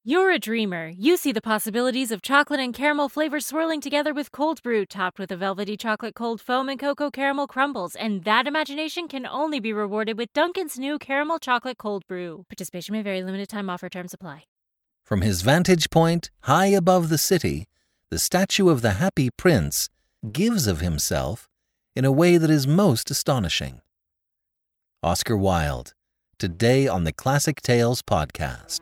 You're a dreamer. You see the possibilities of chocolate and caramel flavors swirling together with cold brew, topped with a velvety chocolate cold foam and cocoa caramel crumbles. And that imagination can only be rewarded with Dunkin's new caramel chocolate cold brew. Participation may vary. Limited time offer. Terms apply. From his vantage point, high above the city, the statue of the Happy Prince gives of himself in a way that is most astonishing. Oscar Wilde, today on the Classic Tales podcast.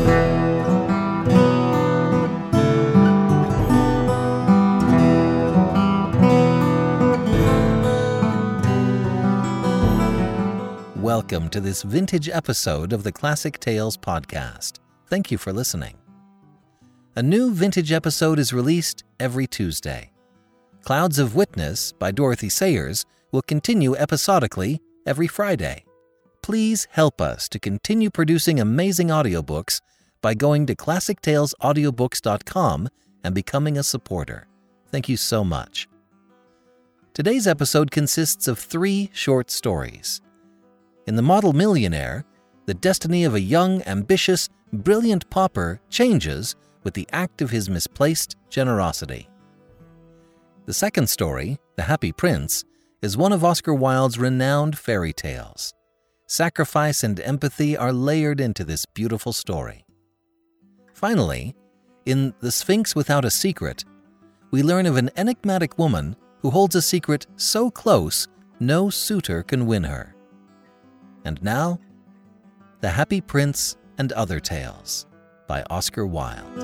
Welcome to this vintage episode of the Classic Tales podcast. Thank you for listening. A new vintage episode is released every Tuesday. Clouds of Witness by Dorothy Sayers will continue episodically every Friday. Please help us to continue producing amazing audiobooks by going to ClassicTalesAudiobooks.com and becoming a supporter. Thank you so much. Today's episode consists of 3 short stories. In The Model Millionaire, the destiny of a young, ambitious, brilliant pauper changes with the act of his misplaced generosity. The second story, The Happy Prince, is one of Oscar Wilde's renowned fairy tales. Sacrifice and empathy are layered into this beautiful story. Finally, in The Sphinx Without a Secret, we learn of an enigmatic woman who holds a secret so close no suitor can win her. And now, The Happy Prince and Other Tales by Oscar Wilde.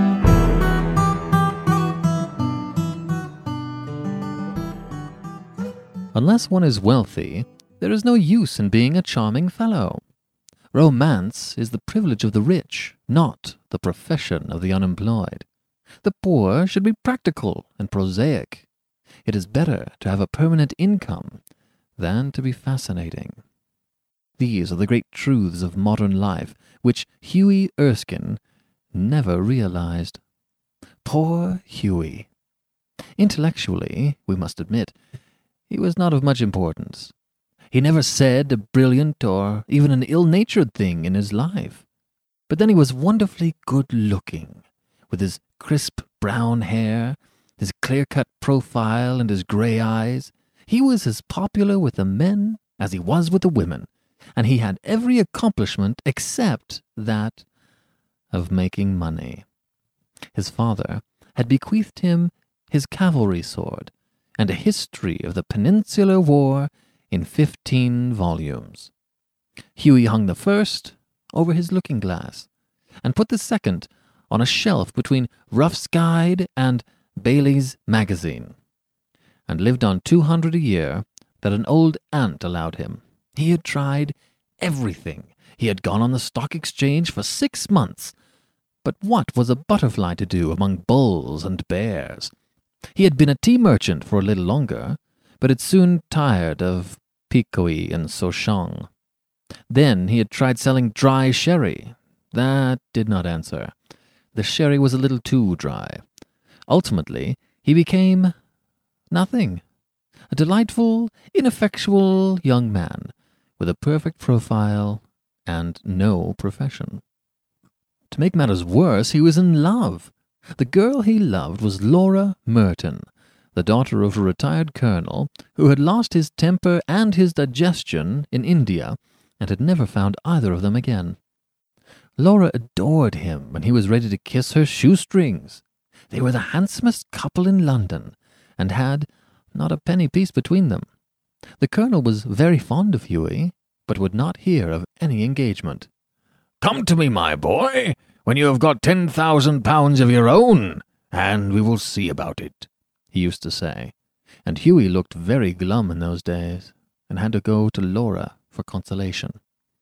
Unless one is wealthy, there is no use in being a charming fellow. Romance is the privilege of the rich, not the profession of the unemployed. The poor should be practical and prosaic. It is better to have a permanent income than to be fascinating. These are the great truths of modern life, which Hughie Erskine never realized. Poor Hughie. Intellectually, we must admit, he was not of much importance. He never said a brilliant or even an ill-natured thing in his life. But then he was wonderfully good-looking, with his crisp brown hair, his clear-cut profile, and his gray eyes. He was as popular with the men as he was with the women, and he had every accomplishment except that of making money. His father had bequeathed him his cavalry sword and a history of the Peninsular War in 15 volumes. Hughie hung the first over his looking-glass and put the second on a shelf between Ruff's Guide and Bailey's Magazine, and lived on 200 a year that an old aunt allowed him. He had tried everything. He had gone on the stock exchange for 6 months. But what was a butterfly to do among bulls and bears? He had been a tea merchant for a little longer, but had soon tired of Picoy and Sauchong. Then he had tried selling dry sherry. That did not answer. The sherry was a little too dry. Ultimately, he became nothing. A delightful, ineffectual young man with a perfect profile and no profession. To make matters worse, he was in love. The girl he loved was Laura Merton, the daughter of a retired colonel who had lost his temper and his digestion in India and had never found either of them again. Laura adored him and he was ready to kiss her shoestrings. They were the handsomest couple in London and had not a penny piece between them. The colonel was very fond of Hughie, but would not hear of any engagement. "Come to me, my boy, when you have got 10,000 pounds of your own, and we will see about it," he used to say. And Hughie looked very glum in those days, and had to go to Laura for consolation.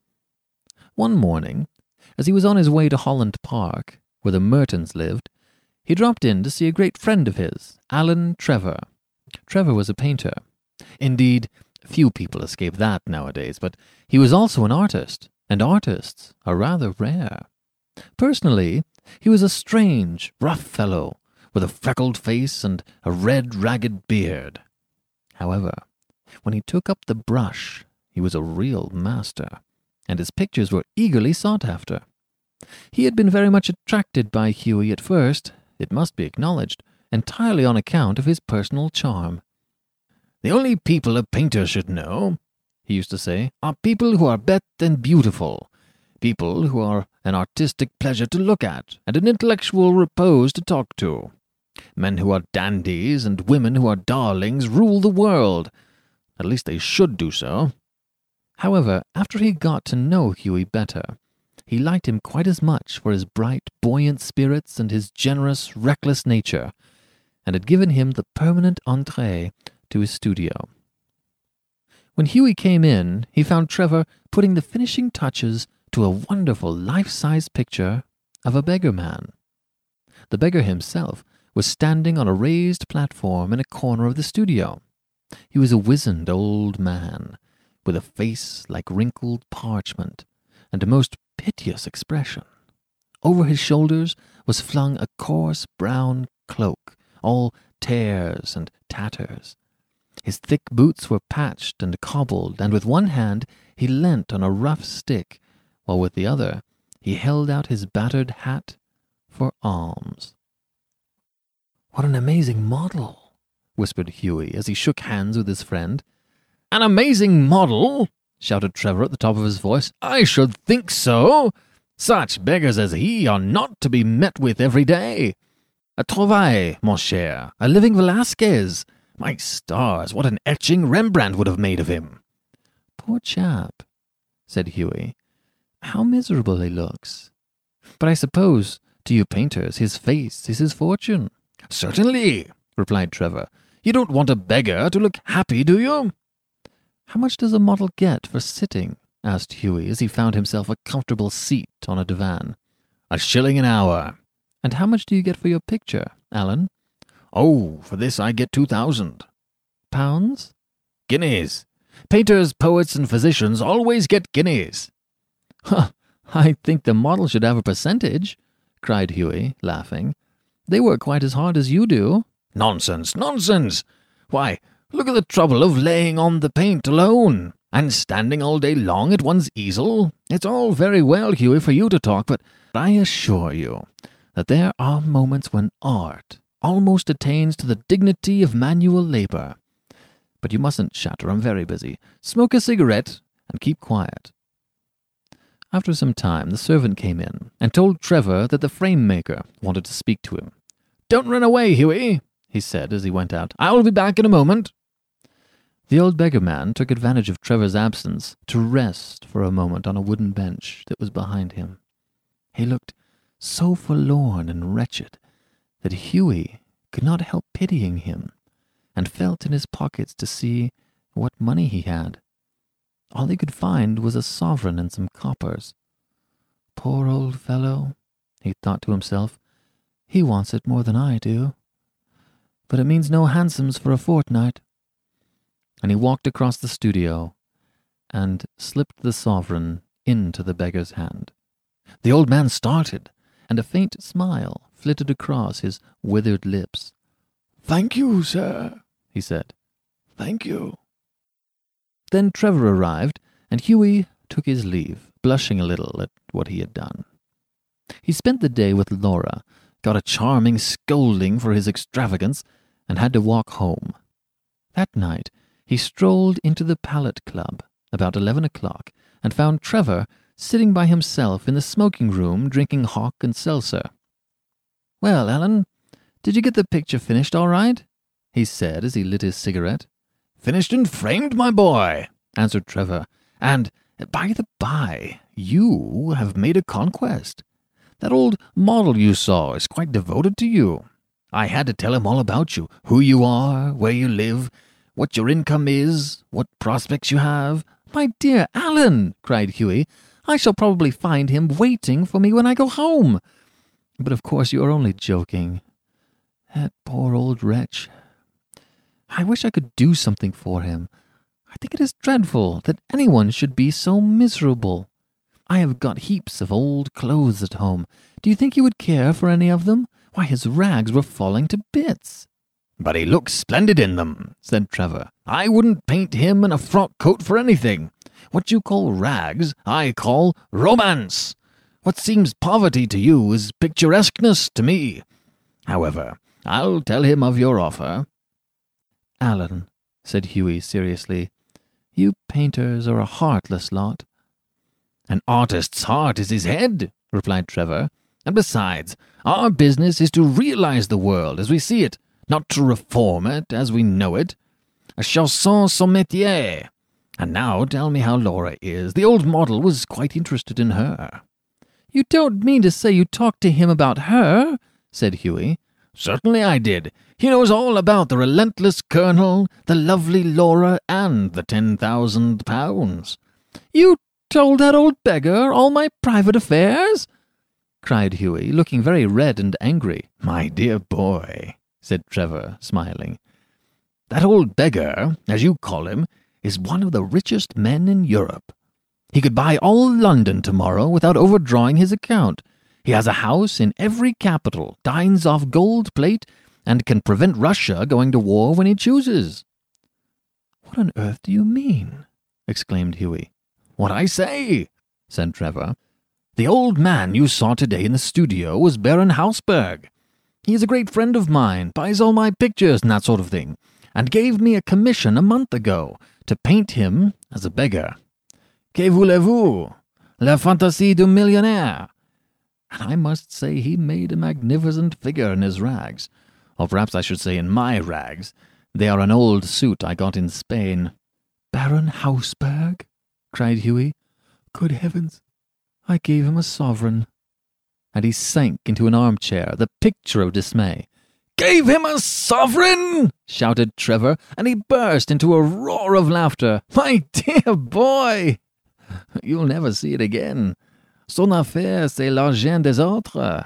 One morning, as he was on his way to Holland Park, where the Mertons lived, he dropped in to see a great friend of his, Alan Trevor. Trevor was a painter. Indeed, few people escape that nowadays, but he was also an artist, and artists are rather rare. Personally, he was a strange, rough fellow, with a freckled face and a red, ragged beard. However, when he took up the brush, he was a real master, and his pictures were eagerly sought after. He had been very much attracted by Hughie at first, it must be acknowledged, entirely on account of his personal charm. "The only people a painter should know," he used to say, "are people who are bête and beautiful, people who are an artistic pleasure to look at and an intellectual repose to talk to. Men who are dandies and women who are darlings rule the world. At least they should do so." However, after he got to know Hughie better, he liked him quite as much for his bright, buoyant spirits and his generous, reckless nature, and had given him the permanent entrée to his studio. When Hughie came in, he found Trevor putting the finishing touches to a wonderful life-size picture of a beggar man. The beggar himself was standing on a raised platform in a corner of the studio. He was a wizened old man, with a face like wrinkled parchment, and a most piteous expression. Over his shoulders was flung a coarse brown cloak, all tears and tatters. His thick boots were patched and cobbled, and with one hand he leant on a rough stick, while with the other he held out his battered hat for alms. "What an amazing model," whispered Hughie as he shook hands with his friend. "An amazing model?" shouted Trevor at the top of his voice. "I should think so. Such beggars as he are not to be met with every day. A trouvaille, mon cher, a living Velasquez. My stars, what an etching Rembrandt would have made of him." "Poor chap," said Hughie. "How miserable he looks. But I suppose, to you painters, his face is his fortune." "Certainly," replied Trevor. "You don't want a beggar to look happy, do you?" "How much does a model get for sitting?" asked Hughie as he found himself a comfortable seat on a divan. "1 shilling an hour." "And how much do you get for your picture, Alan?" "Oh, for this I get 2,000. "Pounds?" "Guineas. Painters, poets, and physicians always get guineas." "Huh, I think the model should have a percentage," cried Hughie, laughing. "They work quite as hard as you do." "Nonsense, nonsense! Why, look at the trouble of laying on the paint alone, and standing all day long at one's easel. It's all very well, Hughie, for you to talk, but I assure you that there are moments when art almost attains to the dignity of manual labor. But you mustn't chatter, I'm very busy. Smoke a cigarette and keep quiet." After some time, the servant came in and told Trevor that the frame-maker wanted to speak to him. "Don't run away, Hughie," he said as he went out. "I'll be back in a moment." The old beggar man took advantage of Trevor's absence to rest for a moment on a wooden bench that was behind him. He looked so forlorn and wretched that Hughie could not help pitying him, and felt in his pockets to see what money he had. All he could find was a sovereign and some coppers. "Poor old fellow," he thought to himself. "He wants it more than I do. But it means no hansoms for a fortnight." And he walked across the studio and slipped the sovereign into the beggar's hand. The old man started, and a faint smile flitted across his withered lips. "Thank you, sir," he said. "Thank you." Then Trevor arrived, and Hughie took his leave, blushing a little at what he had done. He spent the day with Laura, got a charming scolding for his extravagance, and had to walk home. That night he strolled into the Palette Club about 11 o'clock and found Trevor sitting by himself in the smoking room drinking hock and seltzer. "Well, Alan, did you get the picture finished all right?" he said as he lit his cigarette. "Finished and framed, my boy," answered Trevor. "And, by the by, you have made a conquest. That old model you saw is quite devoted to you. I had to tell him all about you, who you are, where you live, what your income is, what prospects you have." "My dear Alan," cried Hughie, "I shall probably find him waiting for me when I go home. But of course you are only joking. That poor old wretch. I wish I could do something for him. I think it is dreadful that anyone should be so miserable. I have got heaps of old clothes at home. Do you think he would care for any of them? Why, his rags were falling to bits." "But he looks splendid in them," said Trevor. "I wouldn't paint him in a frock coat for anything. What you call rags, I call romance. What seems poverty to you is picturesqueness to me. However, I'll tell him of your offer." "Alan," said Hughie seriously, "you painters are a heartless lot." "An artist's heart is his head," replied Trevor. "And besides, our business is to realize the world as we see it, not to reform it as we know it. A chanson son métier. And now tell me how Laura is. The old model was quite interested in her." "You don't mean to say you talked to him about her?" said Hughie. "Certainly I did. He knows all about the relentless Colonel, the lovely Laura, and the £10,000. "You told that old beggar all my private affairs?" cried Hughie, looking very red and angry. "My dear boy," said Trevor, smiling, "that old beggar, as you call him, is one of the richest men in Europe. He could buy all London tomorrow without overdrawing his account. He has a house in every capital, dines off gold plate, and can prevent Russia going to war when he chooses." "What on earth do you mean?" exclaimed Hughie. "What I say," said Trevor. "The old man you saw today in the studio was Baron Hausberg. He is a great friend of mine, buys all my pictures and that sort of thing, and gave me a commission a month ago to paint him as a beggar. Que voulez-vous? La fantaisie du millionnaire. And I must say he made a magnificent figure in his rags. Or perhaps I should say in my rags. They are an old suit I got in Spain." "Baron Hausberg?" cried Hughie. "Good heavens, I gave him a sovereign." And he sank into an armchair, the picture of dismay. "Gave him a sovereign!" shouted Trevor, and he burst into a roar of laughter. "My dear boy, you'll never see it again. Son affaire, c'est l'argent des autres."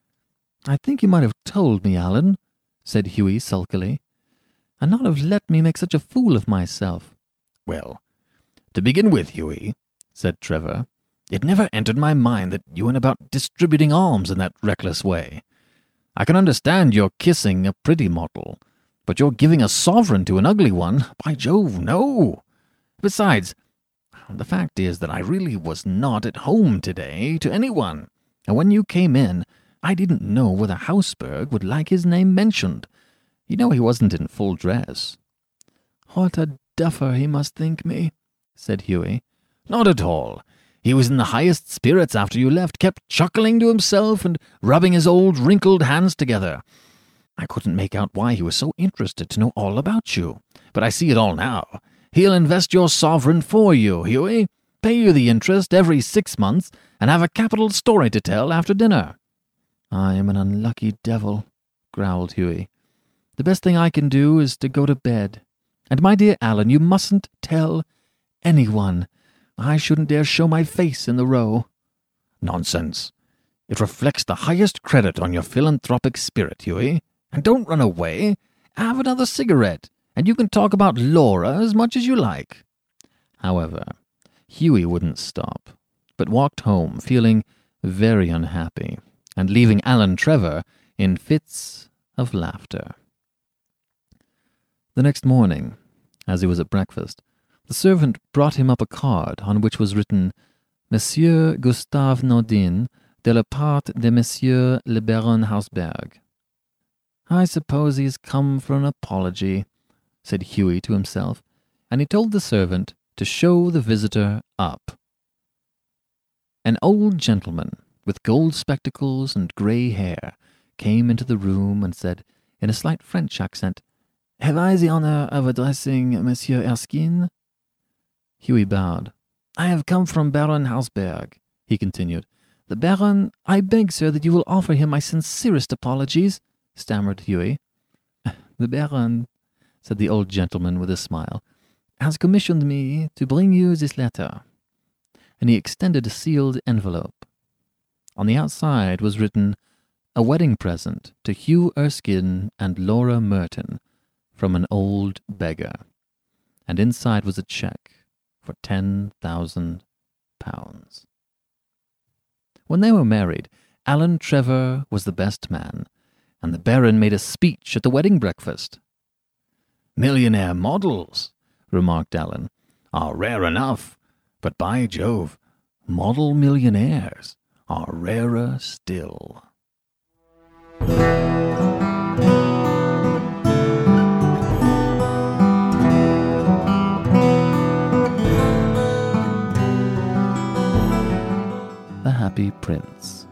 "I think you might have told me, Alan," said Hughie sulkily, "and not have let me make such a fool of myself." "Well, to begin with, Hughie," said Trevor, "it never entered my mind that you went about distributing alms in that reckless way. I can understand your kissing a pretty model, but you're giving a sovereign to an ugly one, by Jove, no. Besides, the fact is that I really was not at home today to anyone, and when you came in, I didn't know whether Hausberg would like his name mentioned. You know he wasn't in full dress." "What a duffer he must think me," said Hughie. "Not at all. He was in the highest spirits after you left, kept chuckling to himself and rubbing his old wrinkled hands together. I couldn't make out why he was so interested to know all about you, but I see it all now. He'll invest your sovereign for you, Hughie, pay you the interest every 6 months, and have a capital story to tell after dinner." "I am an unlucky devil," growled Hughie. "The best thing I can do is to go to bed. And, my dear Alan, you mustn't tell anyone. I shouldn't dare show my face in the Row." "Nonsense. It reflects the highest credit on your philanthropic spirit, Hughie. And don't run away. Have another cigarette, and you can talk about Laura as much as you like." However, Hughie wouldn't stop, but walked home feeling very unhappy, and leaving Alan Trevor in fits of laughter. The next morning, as he was at breakfast, the servant brought him up a card on which was written, "Monsieur Gustave Naudin, de la part de Monsieur le Baron Hausberg." "I suppose he's come for an apology," said Hughie to himself, and he told the servant to show the visitor up. An old gentleman with gold spectacles and grey hair came into the room and said, in a slight French accent, "Have I the honour of addressing Monsieur Erskine?" Hughie bowed. "I have come from Baron Hausberg," he continued. "The Baron, I beg, sir, that you will offer him my sincerest apologies," stammered Hughie. "The Baron," said the old gentleman with a smile, "has commissioned me to bring you this letter." And he extended a sealed envelope. On the outside was written, "A wedding present to Hugh Erskine and Laura Merton from an old beggar." And inside was a cheque for £10,000. When they were married, Alan Trevor was the best man, and the Baron made a speech at the wedding breakfast. "Millionaire models," remarked Alan, "are rare enough, but by Jove, model millionaires, are rarer still. The Happy Prince.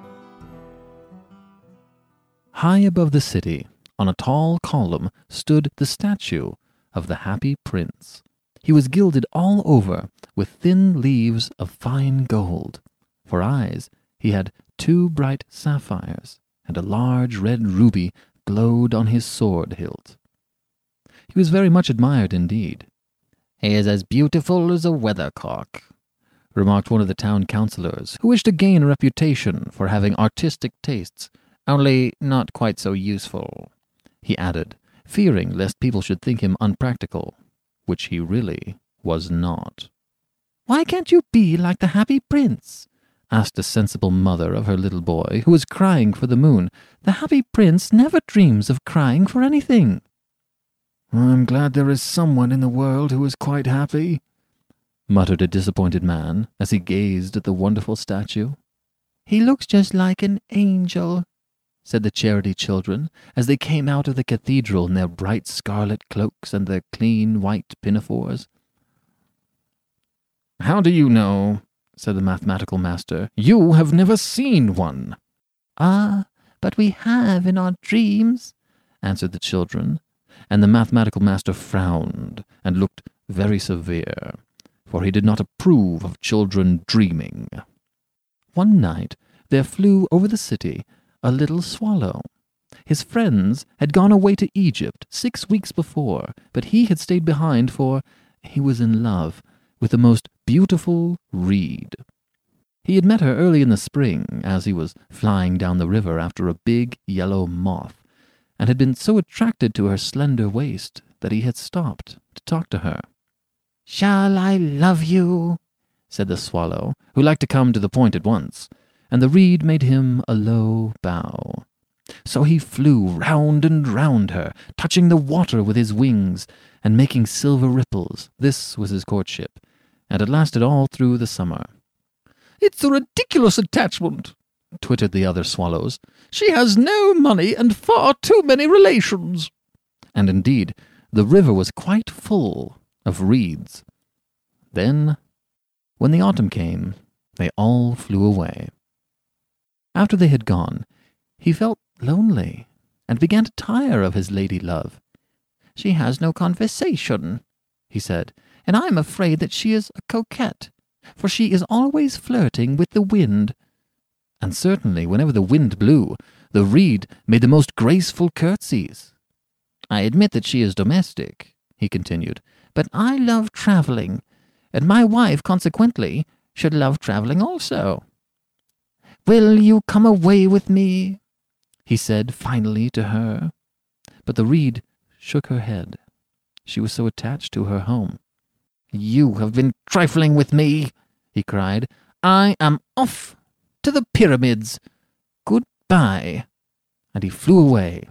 High above the city, on a tall column, stood the statue of the Happy Prince. He was gilded all over with thin leaves of fine gold. For eyes, he had 2 bright sapphires, and a large red ruby glowed on his sword hilt. He was very much admired indeed. "He is as beautiful as a weathercock," remarked one of the town councillors, who wished to gain a reputation for having artistic tastes, "only not quite so useful," he added, fearing lest people should think him unpractical, which he really was not. "Why can't you be like the Happy Prince?" asked a sensible mother of her little boy, who was crying for the moon. "The Happy Prince never dreams of crying for anything." "I'm glad there is someone in the world who is quite happy," muttered a disappointed man as he gazed at the wonderful statue. "He looks just like an angel," said the charity children, as they came out of the cathedral in their bright scarlet cloaks and their clean white pinafores. "How do you know?" said the mathematical master. "You have never seen one." "Ah, but we have in our dreams," answered the children, and the mathematical master frowned and looked very severe, for he did not approve of children dreaming. One night there flew over the city a little swallow. His friends had gone away to Egypt 6 weeks before, but he had stayed behind, for he was in love with the most beautiful reed. He had met her early in the spring as he was flying down the river after a big yellow moth, and had been so attracted to her slender waist that he had stopped to talk to her. "Shall I love you?" said the swallow, who liked to come to the point at once, and the reed made him a low bow. So he flew round and round her, touching the water with his wings and making silver ripples. This was his courtship, and it lasted all through the summer. "It's a ridiculous attachment," twittered the other swallows. "She has no money and far too many relations." And indeed, the river was quite full of reeds. Then, when the autumn came, they all flew away. After they had gone, he felt lonely and began to tire of his lady love. "She has no conversation," he said, "and I am afraid that she is a coquette, for she is always flirting with the wind." And certainly, whenever the wind blew, the reed made the most graceful curtsies. "I admit that she is domestic," he continued, "but I love travelling, and my wife, consequently, should love travelling also. Will you come away with me?" he said finally to her. But the reed shook her head. She was so attached to her home. "You have been trifling with me," he cried. "I am off to the pyramids. Goodbye." And he flew away.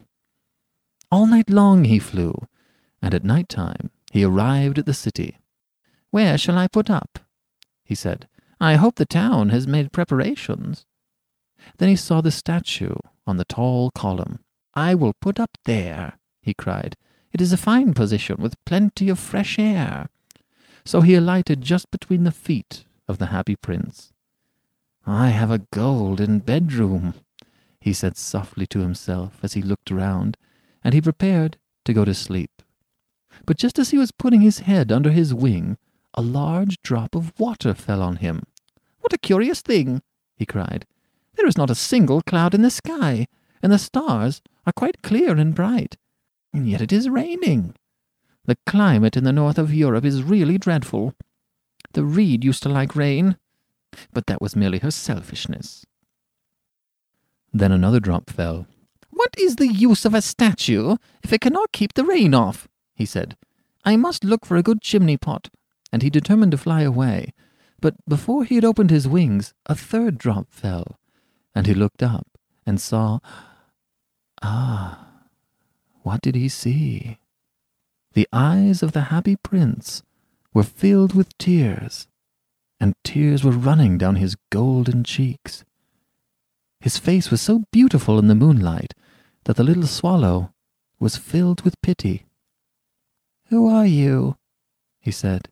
All night long he flew, and at night time he arrived at the city. "Where shall I put up?" he said. "I hope the town has made preparations." Then he saw the statue on the tall column. "I will put up there," he cried. "It is a fine position, with plenty of fresh air." So he alighted just between the feet of the Happy Prince. "I have a golden bedroom," he said softly to himself as he looked around, and he prepared to go to sleep. But just as he was putting his head under his wing, a large drop of water fell on him. "What a curious thing!" he cried. "There is not a single cloud in the sky, and the stars are quite clear and bright, and yet it is raining. The climate in the north of Europe is really dreadful. The reed used to like rain, but that was merely her selfishness." Then another drop fell. "What is the use of a statue if it cannot keep the rain off?" he said. "I must look for a good chimney pot." And he determined to fly away. But before he had opened his wings, a third drop fell, and he looked up and saw... what did he see? The eyes of the Happy Prince were filled with tears, and tears were running down his golden cheeks. His face was so beautiful in the moonlight that the little swallow was filled with pity. "Who are you?" he said.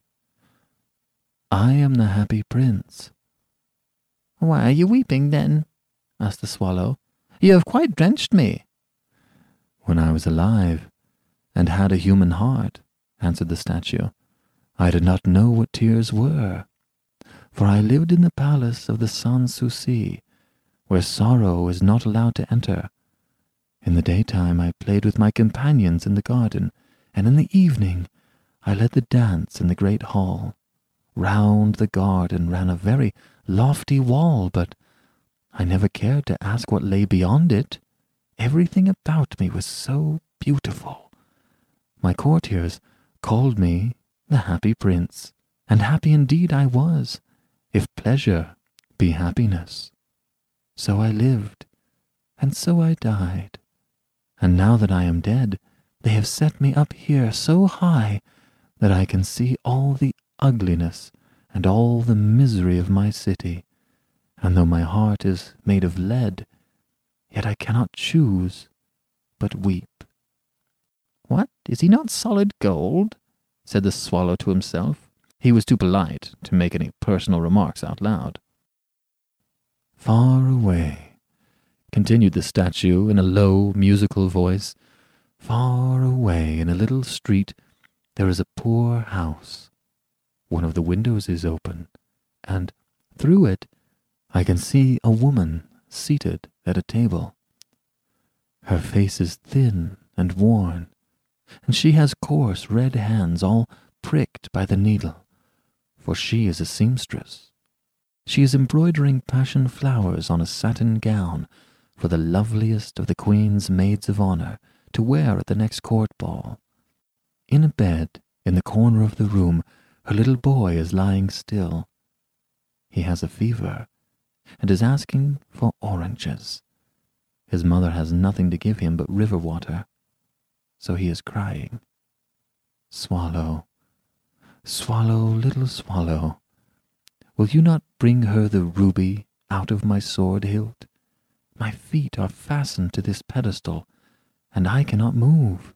"I am the Happy Prince." "Why are you weeping, then?" asked the swallow. "You have quite drenched me." "When I was alive and had a human heart," answered the statue, "I did not know what tears were, for I lived in the palace of the Sans Souci, where sorrow is not allowed to enter. In the daytime I played with my companions in the garden, and in the evening I led the dance in the great hall. Round the garden ran a very lofty wall, but I never cared to ask what lay beyond it. Everything about me was so beautiful. My courtiers called me the Happy Prince, and happy indeed I was, if pleasure be happiness. So I lived, and so I died. And now that I am dead, they have set me up here so high that I can see all the ugliness and all the misery of my city. And though my heart is made of lead, yet I cannot choose but weep." "What, is he not solid gold?" said the swallow to himself. He was too polite to make any personal remarks out loud. "Far away," continued the statue in a low, musical voice, "far away in a little street there is a poor house. One of the windows is open, and through it I can see a woman seated at a table. Her face is thin and worn, and she has coarse red hands all pricked by the needle, for she is a seamstress. She is embroidering passion flowers on a satin gown for the loveliest of the Queen's maids of honor to wear at the next court ball. In a bed in the corner of the room her little boy is lying still. He has a fever and is asking for oranges. His mother has nothing to give him but river water, so he is crying. Swallow, swallow, little swallow, will you not bring her the ruby out of my sword hilt? My feet are fastened to this pedestal, and I cannot move."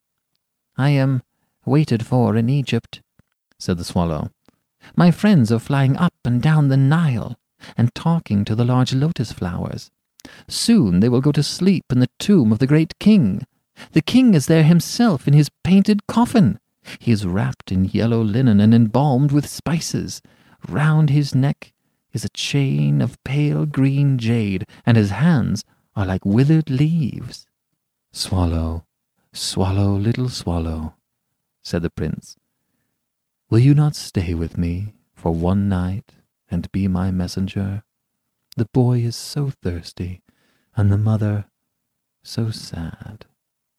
"I am waited for in Egypt," said the swallow. "My friends are flying up and down the Nile and talking to the large lotus flowers. Soon they will go to sleep in the tomb of the great king. The king is there himself in his painted coffin. He is wrapped in yellow linen and embalmed with spices. Round his neck is a chain of pale green jade, and his hands are like withered leaves." "Swallow, swallow, little swallow," said the prince, "will you not stay with me for one night and be my messenger? The boy is so thirsty, and the mother so sad."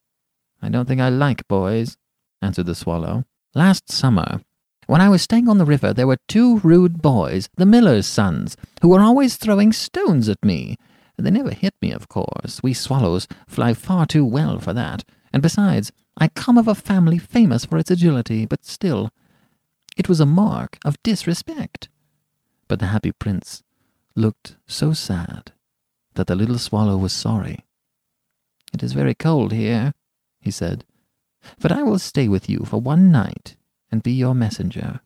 "I don't think I like boys," answered the swallow. "Last summer, when I was staying on the river, there were 2 rude boys, the miller's sons, who were always throwing stones at me. They never hit me, of course. We swallows fly far too well for that. And besides, I come of a family famous for its agility, but still, it was a mark of disrespect." But the Happy Prince looked so sad that the little swallow was sorry. "It is very cold here," he said, "but I will stay with you for one night and be your messenger."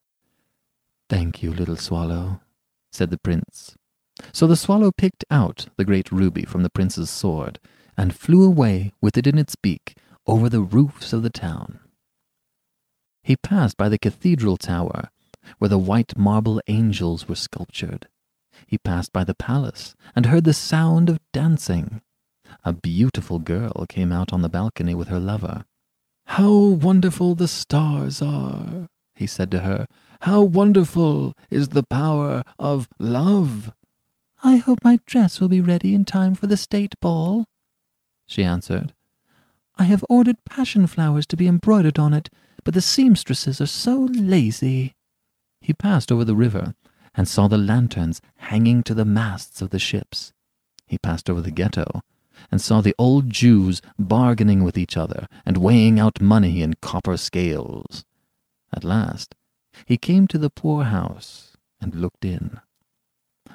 "Thank you, little swallow," said the prince. So the swallow picked out the great ruby from the prince's sword and flew away with it in its beak over the roofs of the town. He passed by the cathedral tower, where the white marble angels were sculptured. He passed by the palace and heard the sound of dancing. A beautiful girl came out on the balcony with her lover. "How wonderful the stars are," he said to her. "How wonderful is the power of love." "I hope my dress will be ready in time for the state ball," she answered. "I have ordered passion flowers to be embroidered on it, but the seamstresses are so lazy." He passed over the river and saw the lanterns hanging to the masts of the ships. He passed over the ghetto and saw the old Jews bargaining with each other and weighing out money in copper scales. At last he came to the poor house and looked in.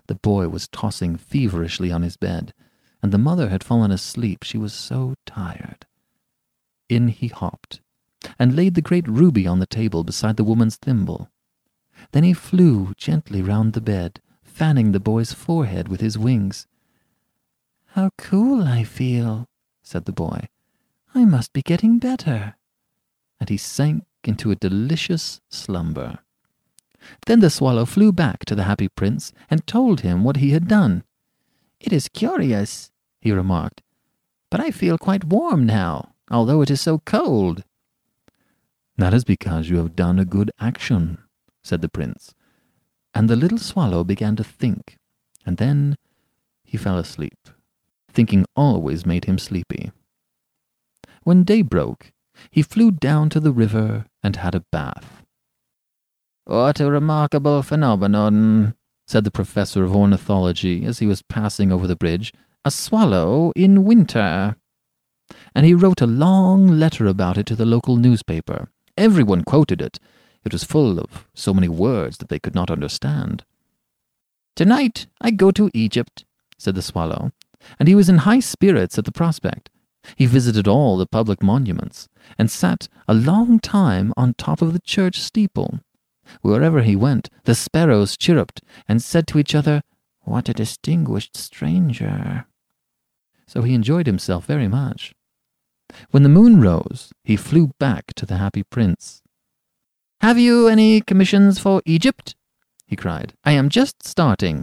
The boy was tossing feverishly on his bed, and the mother had fallen asleep. She was so tired. In he hopped, and laid the great ruby on the table beside the woman's thimble. Then he flew gently round the bed, fanning the boy's forehead with his wings. "How cool I feel," said the boy. "I must be getting better." And he sank into a delicious slumber. Then the swallow flew back to the happy prince and told him what he had done. "It is curious," he remarked, "but I feel quite warm now, although it is so cold." "That is because you have done a good action," said the prince. And the little swallow began to think, and then he fell asleep. Thinking always made him sleepy. When day broke, he flew down to the river and had a bath. "What a remarkable phenomenon," said the professor of ornithology as he was passing over the bridge. "A swallow in winter." And he wrote a long letter about it to the local newspaper. Everyone quoted it. It was full of so many words that they could not understand. "Tonight I go to Egypt," said the swallow, and he was in high spirits at the prospect. He visited all the public monuments, and sat a long time on top of the church steeple. Wherever he went, the sparrows chirruped and said to each other, "What a distinguished stranger." So he enjoyed himself very much. When the moon rose, he flew back to the happy prince. "Have you any commissions for Egypt?" he cried. "I am just starting."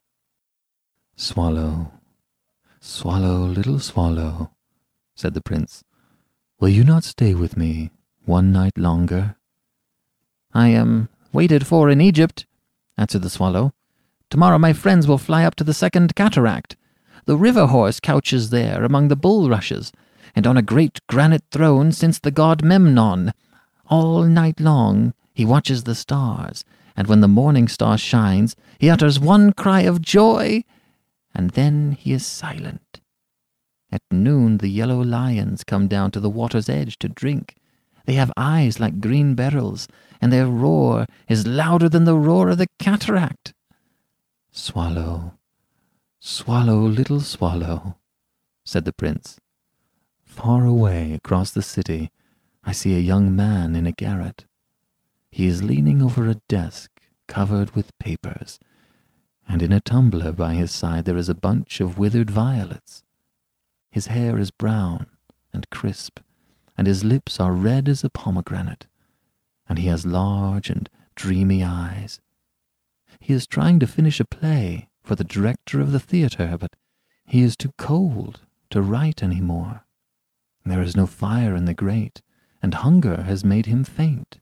"Swallow, swallow, little swallow," said the prince, "will you not stay with me one night longer?" "I am waited for in Egypt," answered the swallow. "Tomorrow my friends will fly up to the second cataract. The river horse couches there among the bulrushes, and on a great granite throne sits the god Memnon. All night long he watches the stars, and when the morning star shines, he utters one cry of joy, and then he is silent. At noon the yellow lions come down to the water's edge to drink. They have eyes like green beryls, and their roar is louder than the roar of the cataract." "Swallow, swallow, little swallow," said the prince. "Far away across the city I see a young man in a garret. He is leaning over a desk covered with papers, and in a tumbler by his side there is a bunch of withered violets. His hair is brown and crisp, and his lips are red as a pomegranate, and he has large and dreamy eyes. He is trying to finish a play for the director of the theater, but he is too cold to write any more. There is no fire in the grate, and hunger has made him faint."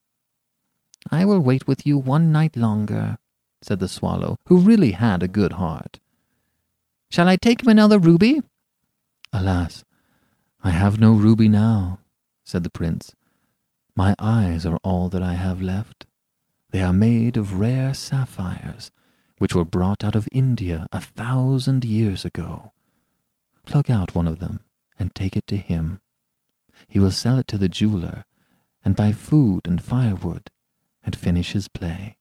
"I will wait with you one night longer," said the swallow, who really had a good heart. "Shall I take him another ruby?" "Alas, I have no ruby now," said the prince. "My eyes are all that I have left. They are made of rare sapphires, which were brought out of India 1,000 years ago. Pluck out one of them and take it to him. He will sell it to the jeweler, and buy food and firewood, and finish his play."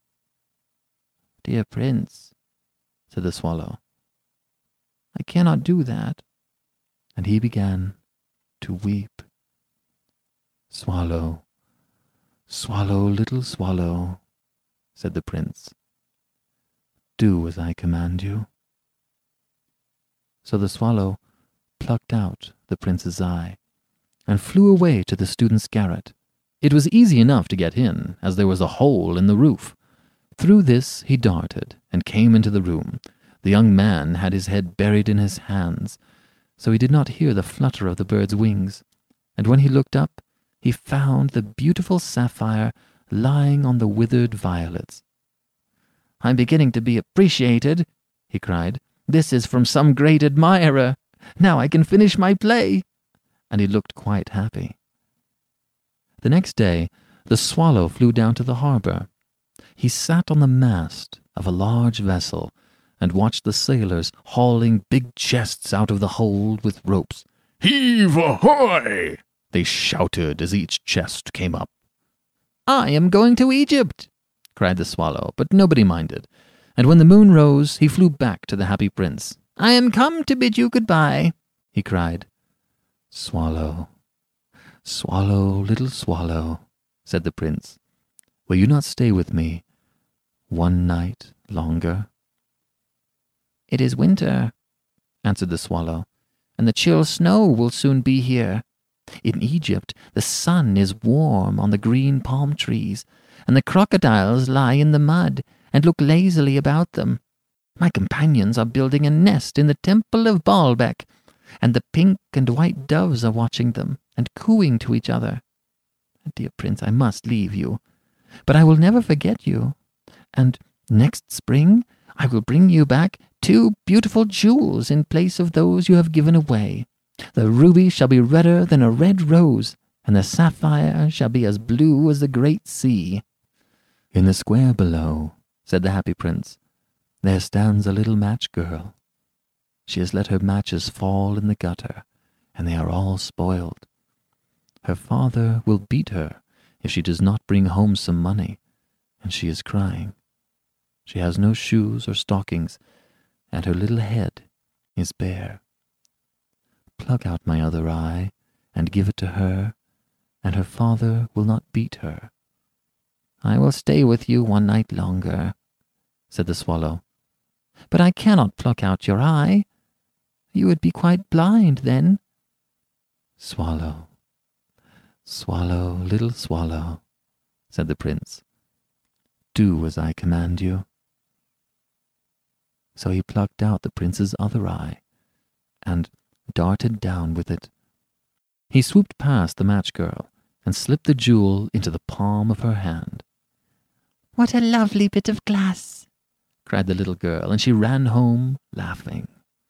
"Dear prince," said the swallow, "I cannot do that." And he began to weep. "Swallow, swallow, little swallow," said the prince. "Do as I command you." So the swallow plucked out the prince's eye, and flew away to the student's garret. It was easy enough to get in, as there was a hole in the roof. Through this he darted, and came into the room. The young man had his head buried in his hands, so he did not hear the flutter of the bird's wings, and when he looked up, he found the beautiful sapphire lying on the withered violets. "I'm beginning to be appreciated," he cried. "This is from some great admirer. Now I can finish my play." And he looked quite happy. The next day, the swallow flew down to the harbor. He sat on the mast of a large vessel and watched the sailors hauling big chests out of the hold with ropes. "Heave ahoy!" they shouted as each chest came up. "I am going to Egypt," cried the swallow, but nobody minded. And when the moon rose, he flew back to the happy prince. "I am come to bid you goodbye," he cried. "Swallow, swallow, little swallow," said the prince, "will you not stay with me one night longer?" "It is winter," answered the swallow, "and the chill snow will soon be here. In Egypt the sun is warm on the green palm trees, and the crocodiles lie in the mud and look lazily about them. My companions are building a nest in the temple of Baalbec, and the pink and white doves are watching them and cooing to each other. Dear prince, I must leave you, but I will never forget you, and next spring I will bring you back 2 beautiful jewels in place of those you have given away. The ruby shall be redder than a red rose, and the sapphire shall be as blue as the great sea." "In the square below," said the happy prince, "there stands a little match girl. She has let her matches fall in the gutter, and they are all spoiled. Her father will beat her if she does not bring home some money, and she is crying. She has no shoes or stockings, and her little head is bare. Pluck out my other eye and give it to her, and her father will not beat her." "I will stay with you one night longer," said the swallow, "but I cannot pluck out your eye. You would be quite blind then." "Swallow, swallow, little swallow," said the prince, "do as I command you." So he plucked out the prince's other eye and darted down with it. He swooped past the match girl and slipped the jewel into the palm of her hand. "What a lovely bit of glass!" cried the little girl, and she ran home laughing.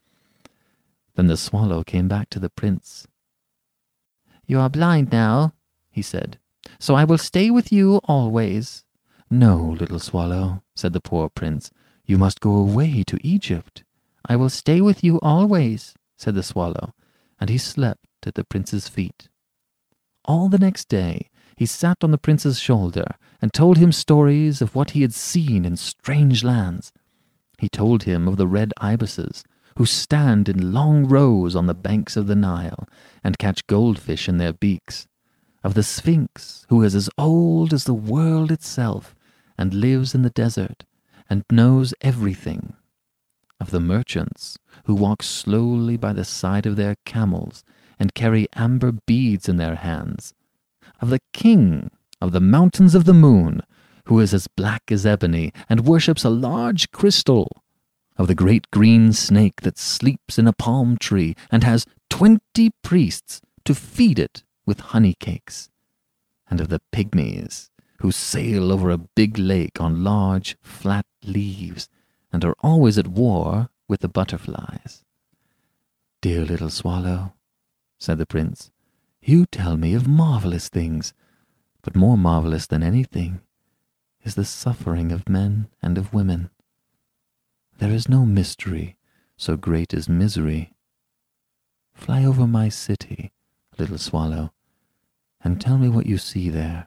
Then the swallow came back to the prince. "You are blind now," he said, "so I will stay with you always." "No, little swallow," said the poor prince, "you must go away to Egypt." "I will stay with you always," said the swallow, and he slept at the prince's feet. All the next day he sat on the prince's shoulder and told him stories of what he had seen in strange lands. He told him of the red ibises, who stand in long rows on the banks of the Nile and catch goldfish in their beaks, of the Sphinx, who is as old as the world itself and lives in the desert and knows everything, of the merchants who walk slowly by the side of their camels and carry amber beads in their hands, of the king of the mountains of the moon, who is as black as ebony and worships a large crystal, of the great green snake that sleeps in a palm tree and has 20 priests to feed it with honey cakes, and of the pygmies who sail over a big lake on large flat leaves and are always at war with the butterflies. "Dear little swallow," said the prince, "you tell me of marvelous things, but more marvelous than anything is the suffering of men and of women. There is no mystery so great as misery. Fly over my city, little swallow, and tell me what you see there."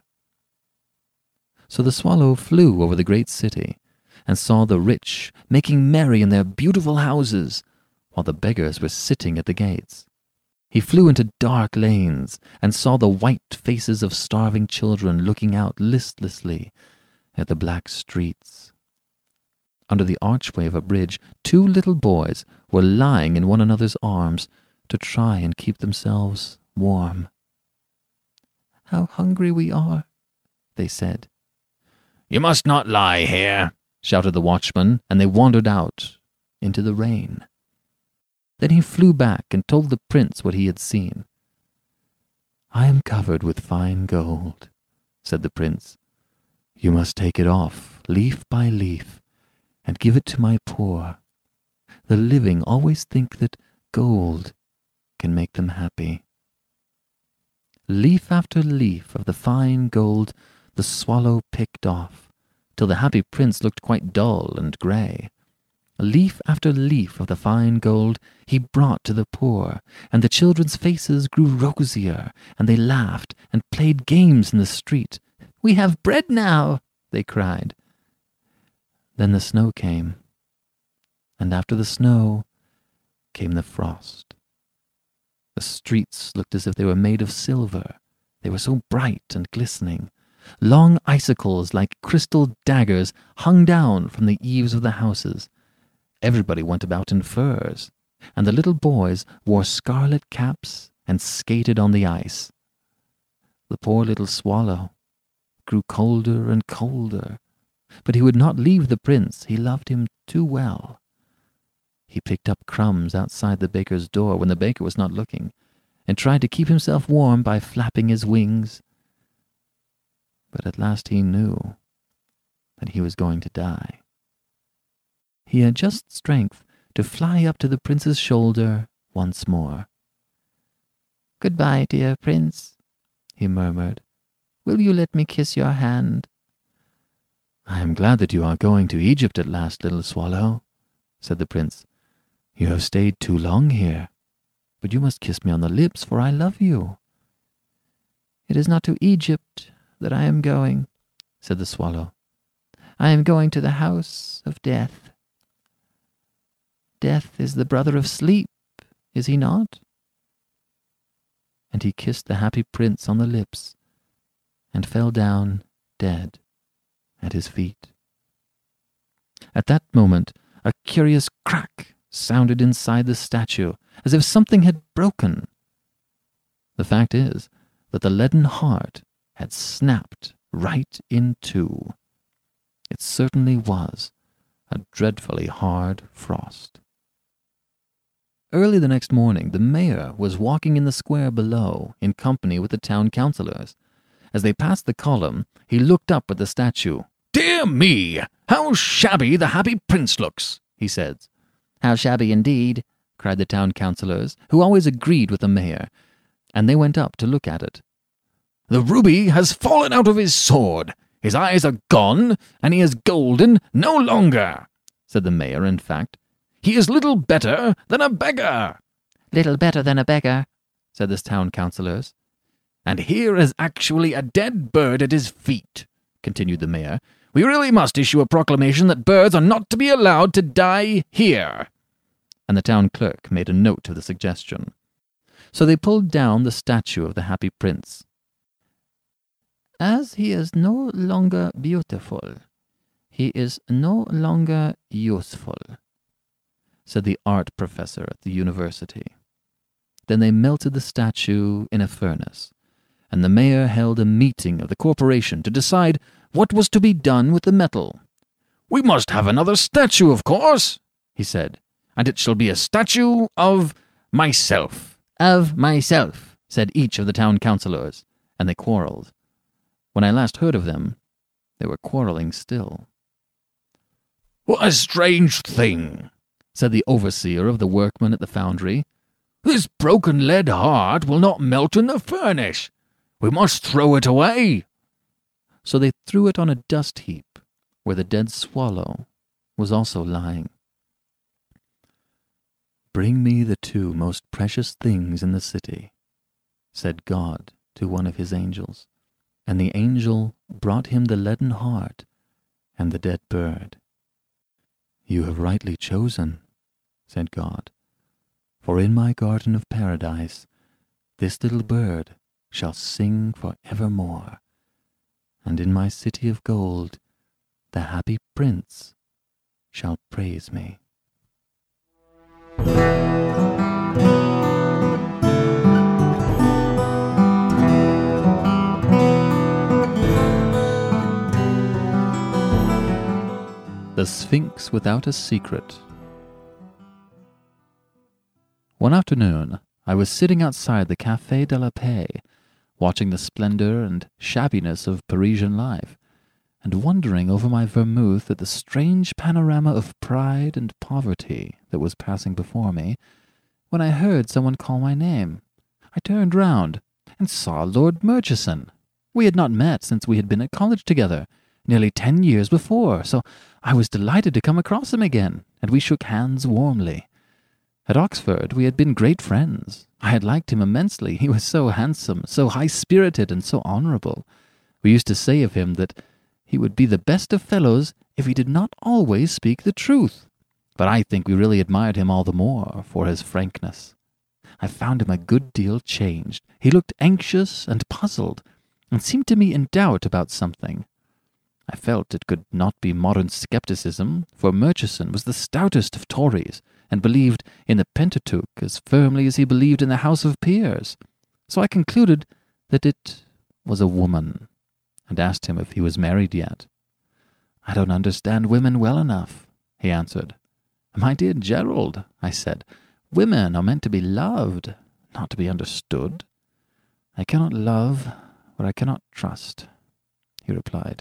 So the swallow flew over the great city and saw the rich making merry in their beautiful houses, while the beggars were sitting at the gates. He flew into dark lanes and saw the white faces of starving children looking out listlessly at the black streets. Under the archway of a bridge, 2 little boys were lying in one another's arms to try and keep themselves warm. "How hungry we are," they said. "You must not lie here," shouted the watchman, and they wandered out into the rain. Then he flew back and told the prince what he had seen. "I am covered with fine gold," said the prince. "You must take it off, leaf by leaf, and give it to my poor. The living always think that gold can make them happy." Leaf after leaf of the fine gold the swallow picked off, till the happy prince looked quite dull and grey. Leaf after leaf of the fine gold he brought to the poor, and the children's faces grew rosier, and they laughed and played games in the street. "We have bread now," they cried. Then the snow came, and after the snow came the frost. The streets looked as if they were made of silver. They were so bright and glistening. Long icicles like crystal daggers hung down from the eaves of the houses. Everybody went about in furs, and the little boys wore scarlet caps and skated on the ice. The poor little swallow grew colder and colder, but he would not leave the prince. He loved him too well. He picked up crumbs outside the baker's door when the baker was not looking, and tried to keep himself warm by flapping his wings. But at last he knew that he was going to die. He had just strength to fly up to the prince's shoulder once more. "Goodbye, dear prince," he murmured. "Will you let me kiss your hand?" "I am glad that you are going to Egypt at last, little swallow," said the prince. "You have stayed too long here, but you must kiss me on the lips, for I love you." "It is not to Egypt that I am going," said the swallow. "I am going to the house of death. Death is the brother of sleep, is he not?" And he kissed the happy prince on the lips, and fell down dead at his feet. At that moment, a curious crack sounded inside the statue, as if something had broken. The fact is that the leaden heart had snapped right in two. It certainly was a dreadfully hard frost. Early the next morning, the mayor was walking in the square below in company with the town councillors. As they passed the column, he looked up at the statue. "Dear me, how shabby the happy prince looks," he said. "How shabby indeed," cried the town councillors, who always agreed with the mayor, and they went up to look at it. "The ruby has fallen out of his sword. His eyes are gone, and he is golden no longer," said the mayor. "In fact, he is little better than a beggar." "Little better than a beggar," said the town councillors. "And here is actually a dead bird at his feet," continued the mayor. "We really must issue a proclamation that birds are not to be allowed to die here." And the town clerk made a note of the suggestion. So they pulled down the statue of the happy prince. "As he is no longer beautiful, he is no longer useful," said the art professor at the university. Then they melted the statue in a furnace, and the mayor held a meeting of the corporation to decide what was to be done with the metal. "We must have another statue, of course," he said, "and it shall be a statue of myself." "Of myself," said each of the town councillors, and they quarrelled. When I last heard of them, they were quarrelling still. "What a strange thing," said the overseer of the workmen at the foundry. "This broken lead heart will not melt in the furnace. We must throw it away." So they threw it on a dust heap, where the dead swallow was also lying. "Bring me the two most precious things in the city," said God to one of his angels. And the angel brought him the leaden heart and the dead bird. "You have rightly chosen," said God, "for in my garden of paradise this little bird shall sing for evermore, and in my city of gold the happy prince shall praise me." The Sphinx Without a Secret. One afternoon, I was sitting outside the Café de la Paix, watching the splendor and shabbiness of Parisian life, and wondering over my vermouth at the strange panorama of pride and poverty that was passing before me, when I heard someone call my name. I turned round and saw Lord Murchison. We had not met since we had been at college together, nearly 10 years before, so I was delighted to come across him again, and we shook hands warmly. At Oxford we had been great friends. I had liked him immensely. He was so handsome, so high-spirited, and so honourable. We used to say of him that he would be the best of fellows if he did not always speak the truth. But I think we really admired him all the more for his frankness. I found him a good deal changed. He looked anxious and puzzled, and seemed to me in doubt about something. I felt it could not be modern skepticism, for Murchison was the stoutest of Tories, and believed in the Pentateuch as firmly as he believed in the House of Peers. So I concluded that it was a woman, and asked him if he was married yet. "I don't understand women well enough," he answered. "My dear Gerald," I said, "women are meant to be loved, not to be understood." "I cannot love what I cannot trust," he replied.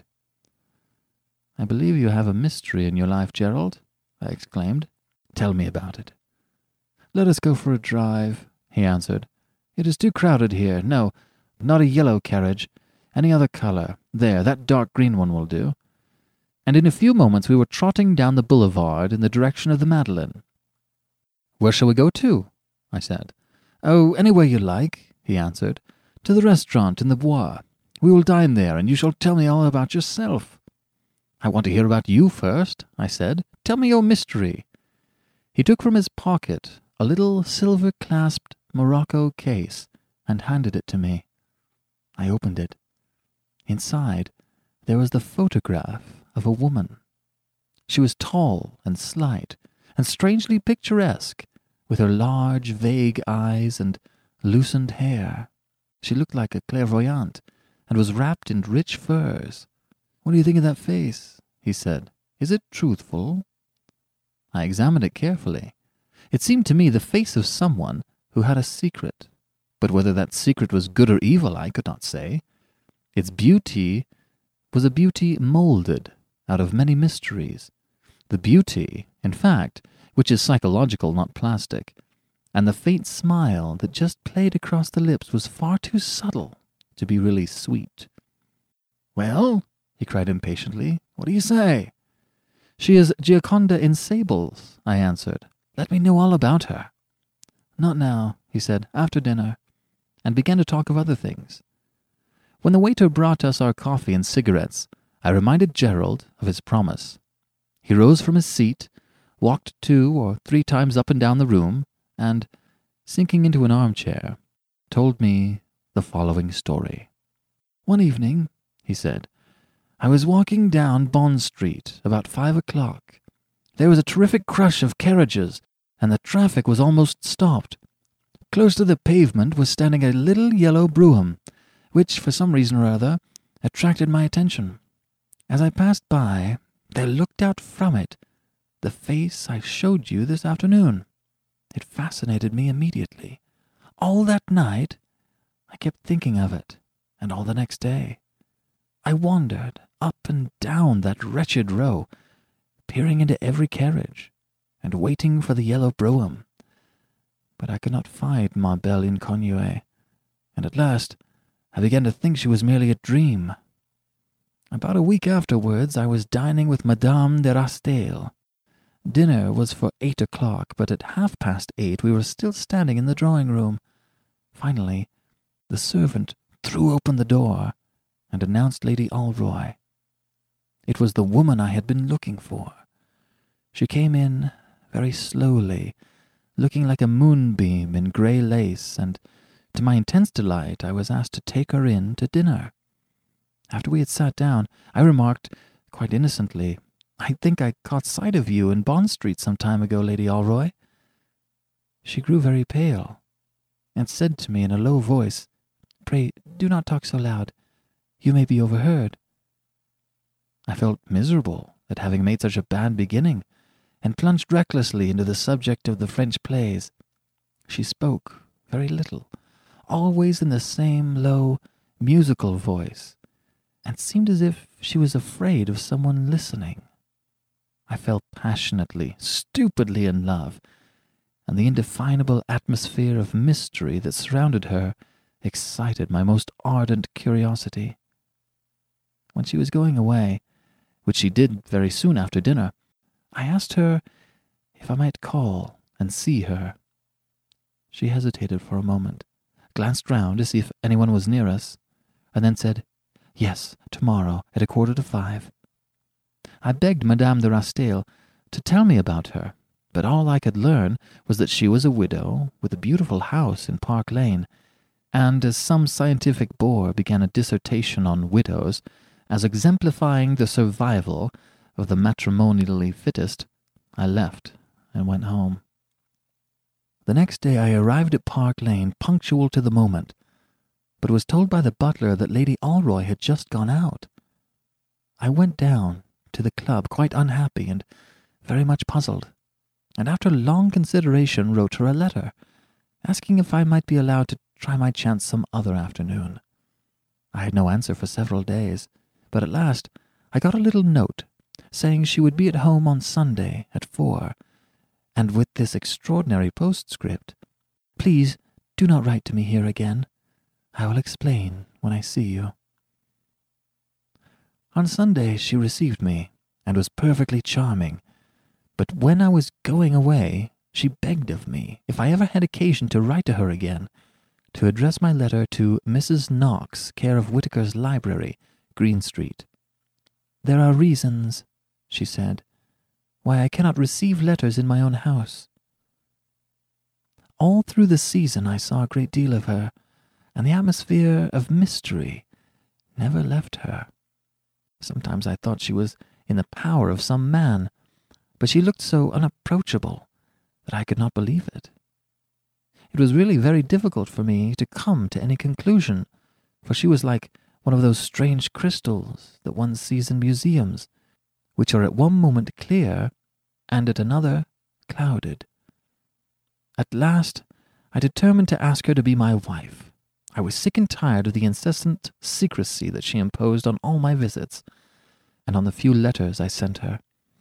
"I believe you have a mystery in your life, Gerald," I exclaimed. "Tell me about it." "Let us go for a drive," he answered. "It is too crowded here. No, not a yellow carriage. Any other color. There, that dark green one will do." And in a few moments we were trotting down the boulevard in the direction of the Madeleine. "Where shall we go to?" I said. "Oh, anywhere you like," he answered. "To the restaurant in the Bois. We will dine there, and you shall tell me all about yourself." "I want to hear about you first," I said. "Tell me your mystery." He took from his pocket a little silver-clasped morocco case and handed it to me. I opened it. Inside there was the photograph of a woman. She was tall and slight, and strangely picturesque, with her large, vague eyes and loosened hair. She looked like a clairvoyante, and was wrapped in rich furs. "What do you think of that face?" he said. "Is it truthful?" I examined it carefully. It seemed to me the face of someone who had a secret, but whether that secret was good or evil I could not say. Its beauty was a beauty molded out of many mysteries. The beauty, in fact, which is psychological, not plastic, and the faint smile that just played across the lips was far too subtle to be really sweet. "Well," he cried impatiently, "what do you say?" "She is Gioconda in sables," I answered. "Let me know all about her." "Not now," he said, "after dinner," and began to talk of other things. When the waiter brought us our coffee and cigarettes, I reminded Gerald of his promise. He rose from his seat, walked 2 or 3 times up and down the room, and, sinking into an armchair, told me the following story. "One evening," he said, "I was walking down Bond Street about 5 o'clock. There was a terrific crush of carriages, and the traffic was almost stopped. Close to the pavement was standing a little yellow brougham, which, for some reason or other, attracted my attention. As I passed by, there looked out from it the face I showed you this afternoon. It fascinated me immediately. All that night, I kept thinking of it, and all the next day. I wandered up and down that wretched row, peering into every carriage, and waiting for the yellow brougham. But I could not find ma belle inconnue, and at last I began to think she was merely a dream. About a week afterwards I was dining with Madame de Rastel. Dinner was for 8 o'clock, but at 8:30 we were still standing in the drawing-room. Finally, the servant threw open the door and announced Lady Alroy. It was the woman I had been looking for. She came in very slowly, looking like a moonbeam in grey lace, and to my intense delight I was asked to take her in to dinner. After we had sat down, I remarked, quite innocently, "I think I caught sight of you in Bond Street some time ago, Lady Alroy." She grew very pale, and said to me in a low voice, "Pray do not talk so loud. You may be overheard." I felt miserable at having made such a bad beginning, and plunged recklessly into the subject of the French plays. She spoke very little, always in the same low, musical voice, and seemed as if she was afraid of someone listening. I fell passionately, stupidly in love, and the indefinable atmosphere of mystery that surrounded her excited my most ardent curiosity. When she was going away, which she did very soon after dinner, I asked her if I might call and see her. She hesitated for a moment, glanced round to see if anyone was near us, and then said, "Yes, tomorrow at 4:45. I begged Madame de Rastel to tell me about her, but all I could learn was that she was a widow with a beautiful house in Park Lane, and as some scientific bore began a dissertation on widows as exemplifying the survival of the matrimonially fittest, I left and went home. The next day I arrived at Park Lane punctual to the moment, but was told by the butler that Lady Alroy had just gone out. I went down to the club quite unhappy and very much puzzled, and after long consideration wrote her a letter, asking if I might be allowed to try my chance some other afternoon. I had no answer for several days, but at last I got a little note saying she would be at home on Sunday at 4, and with this extraordinary postscript, "Please do not write to me here again. I will explain when I see you." On Sunday she received me, and was perfectly charming, but when I was going away, she begged of me, if I ever had occasion to write to her again, to address my letter to Mrs. Knox, care of Whitaker's Library, Green Street. "There are reasons," she said, "why I cannot receive letters in my own house." All through the season I saw a great deal of her, and the atmosphere of mystery never left her. Sometimes I thought she was in the power of some man, but she looked so unapproachable that I could not believe it. It was really very difficult for me to come to any conclusion, for she was like one of those strange crystals that one sees in museums, which are at one moment clear and at another clouded. At last I determined to ask her to be my wife. I was sick and tired of the incessant secrecy that she imposed on all my visits, and on the few letters I sent her.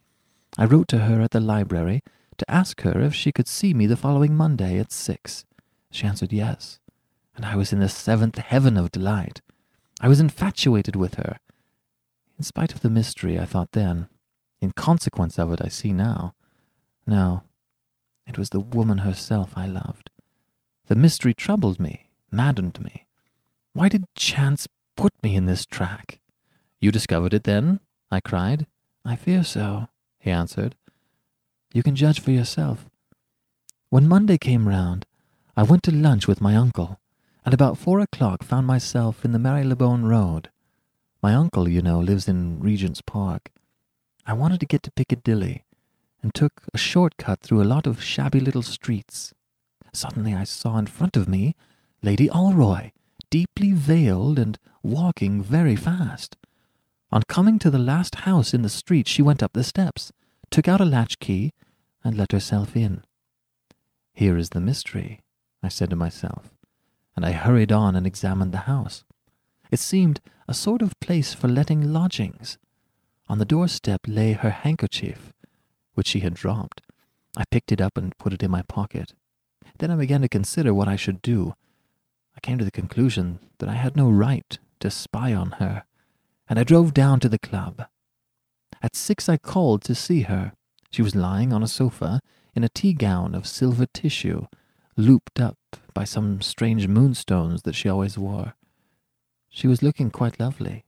I wrote to her at the library to ask her if she could see me the following Monday at 6. She answered yes, and I was in the 7th heaven of delight. I was infatuated with her. In spite of the mystery, I thought then. In consequence of it, I see now. No, it was the woman herself I loved. The mystery troubled me, maddened me. Why did chance put me in this track? "You discovered it then?" I cried. "I fear so," he answered. "You can judge for yourself. When Monday came round, I went to lunch with my uncle, and about 4 o'clock found myself in the Marylebone Road. My uncle, you know, lives in Regent's Park. I wanted to get to Piccadilly, and took a short cut through a lot of shabby little streets. Suddenly I saw in front of me Lady Alroy, deeply veiled and walking very fast. On coming to the last house in the street, she went up the steps, took out a latchkey, and let herself in. Here is the mystery, I said to myself, and I hurried on and examined the house. It seemed a sort of place for letting lodgings. On the doorstep lay her handkerchief, which she had dropped. I picked it up and put it in my pocket. Then I began to consider what I should do. I came to the conclusion that I had no right to spy on her, and I drove down to the club. At 6 I called to see her. She was lying on a sofa in a tea-gown of silver tissue, looped up by some strange moonstones that she always wore. She was looking quite lovely.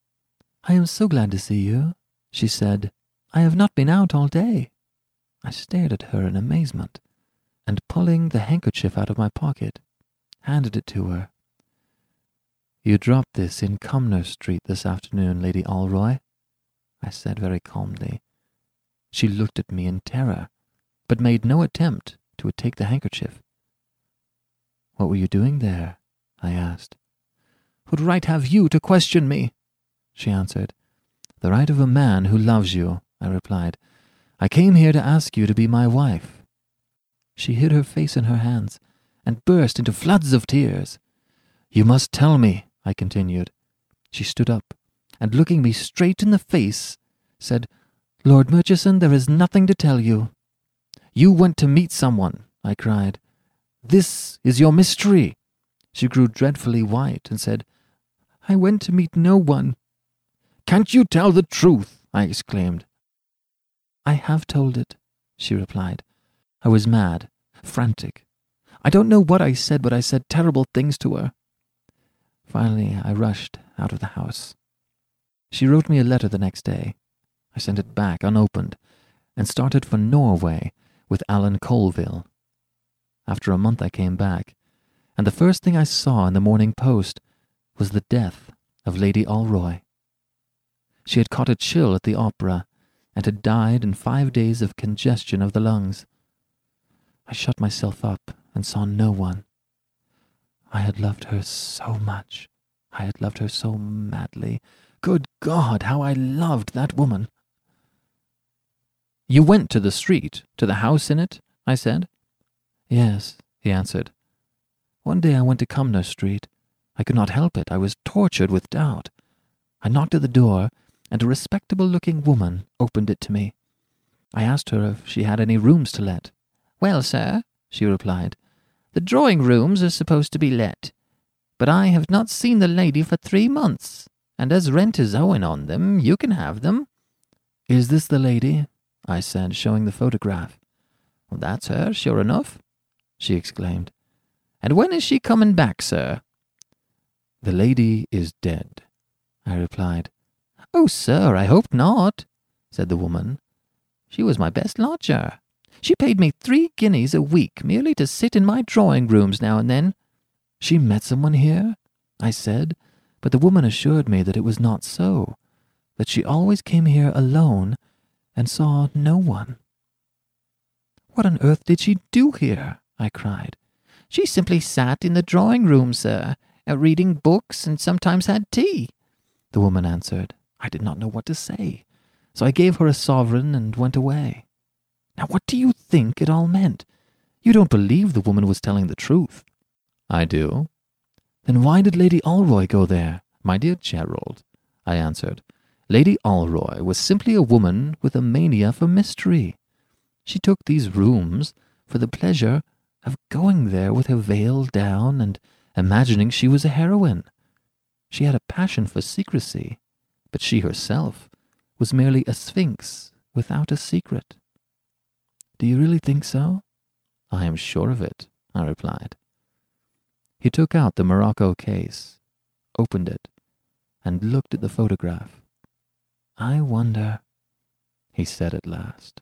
"I am so glad to see you," she said. "I have not been out all day." I stared at her in amazement, and pulling the handkerchief out of my pocket, handed it to her. "You dropped this in Cumnor Street this afternoon, Lady Alroy," I said very calmly. She looked at me in terror, but made no attempt to take the handkerchief. "What were you doing there?" I asked. "What right have you to question me?" she answered. "The right of a man who loves you," I replied. "I came here to ask you to be my wife." She hid her face in her hands and burst into floods of tears. "You must tell me," I continued. She stood up, and looking me straight in the face, said, "Lord Murchison, there is nothing to tell you." "You went to meet someone," I cried. "This is your mystery." She grew dreadfully white and said, "I went to meet no one." "Can't you tell the truth?" I exclaimed. "I have told it," she replied. I was mad, frantic. I don't know what I said, but I said terrible things to her. Finally, I rushed out of the house. She wrote me a letter the next day. I sent it back unopened and started for Norway with Alan Colville. After a month I came back, and the first thing I saw in the Morning Post was the death of Lady Alroy. She had caught a chill at the opera and had died in 5 days of congestion of the lungs. I shut myself up and saw no one. I had loved her so much. I had loved her so madly. Good God, how I loved that woman. "You went to the street, to the house in it?" I said. "Yes," he answered. "One day I went to Cumnor Street. I could not help it. I was tortured with doubt. I knocked at the door, and a respectable-looking woman opened it to me. I asked her if she had any rooms to let. 'Well, sir,' she replied, 'the drawing-rooms are supposed to be let, but I have not seen the lady for 3 months, and as rent is owing on them, you can have them.' 'Is this the lady?' I said, showing the photograph. 'That's her, sure enough,' she exclaimed. 'And when is she coming back, sir?' 'The lady is dead,' I replied. 'Oh, sir, I hope not,' said the woman. 'She was my best lodger. She paid me 3 guineas a week merely to sit in my drawing-rooms now and then.' 'She met someone here?' I said, but the woman assured me that it was not so, that she always came here alone and saw no one. 'What on earth did she do here?' I cried. 'She simply sat in the drawing-room, sir, reading books and sometimes had tea,' the woman answered. I did not know what to say, so I gave her a sovereign and went away. Now what do you think it all meant? You don't believe the woman was telling the truth.' 'I do.' 'Then why did Lady Alroy go there?' 'My dear Gerald,' I answered, 'Lady Alroy was simply a woman with a mania for mystery. She took these rooms for the pleasure of going there with her veil down and imagining she was a heroine. She had a passion for secrecy, but she herself was merely a sphinx without a secret.' 'Do you really think so?' 'I am sure of it,' I replied. He took out the morocco case, opened it, and looked at the photograph. 'I wonder,' he said at last.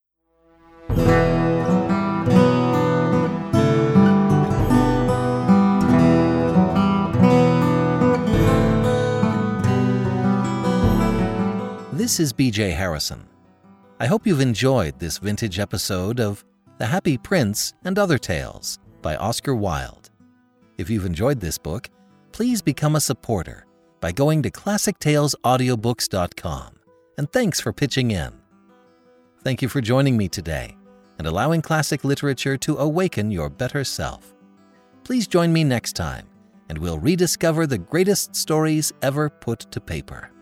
This is BJ Harrison. I hope you've enjoyed this vintage episode of The Happy Prince and Other Tales by Oscar Wilde. If you've enjoyed this book, please become a supporter by going to ClassicTalesAudiobooks.com, and thanks for pitching in. Thank you for joining me today and allowing classic literature to awaken your better self. Please join me next time, and we'll rediscover the greatest stories ever put to paper.